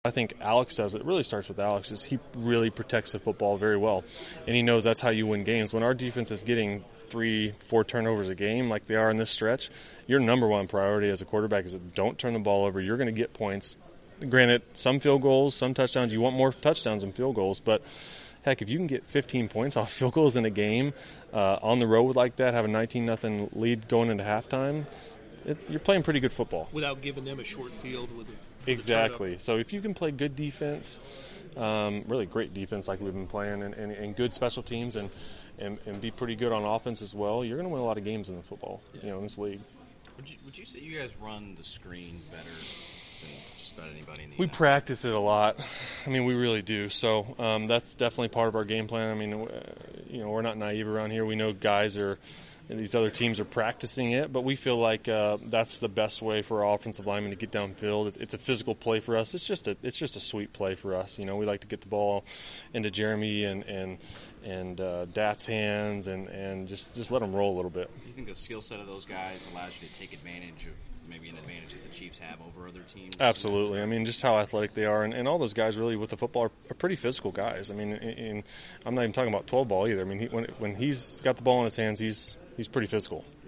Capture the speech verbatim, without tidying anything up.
I think Alex says it really starts with Alex is he really protects the football very well, and he knows that's how you win games. When our defense is getting three, four turnovers a game like they are in this stretch, your number one priority as a quarterback is that don't turn the ball over. You're going to get points. Granted, some field goals, some touchdowns. You want more touchdowns than field goals, but heck, if you can get fifteen points off field goals in a game uh, on the road like that, have a nineteen nothing lead going into halftime, it, you're playing pretty good football. Without giving them a short field with a Exactly. So if you can play good defense, um, really great defense like we've been playing, and, and, and good special teams, and, and, and be pretty good on offense as well, you're going to win a lot of games in the football, yeah. you know, in this league. Would you, would you say you guys run the screen better than just about anybody in the We N F L? practice it a lot. I mean, we really do. So um, that's definitely part of our game plan. I mean, uh, you know, we're not naive around here. We know guys are – these other teams are practicing it, but we feel like uh, that's the best way for our offensive linemen to get downfield. It's a physical play for us. It's just a it's just a sweet play for us. You know, we like to get the ball into Jeremy and and and uh, Dat's hands and, and just, just let them roll a little bit. Do you think the skill set of those guys allows you to take advantage of maybe an advantage that the Chiefs have over other teams? Absolutely. I mean, just how athletic they are, and, and all those guys really with the football are, are pretty physical guys. I mean, in, in, I'm not even talking about twelve ball either. I mean, he, when when he's got the ball in his hands, he's he's pretty physical.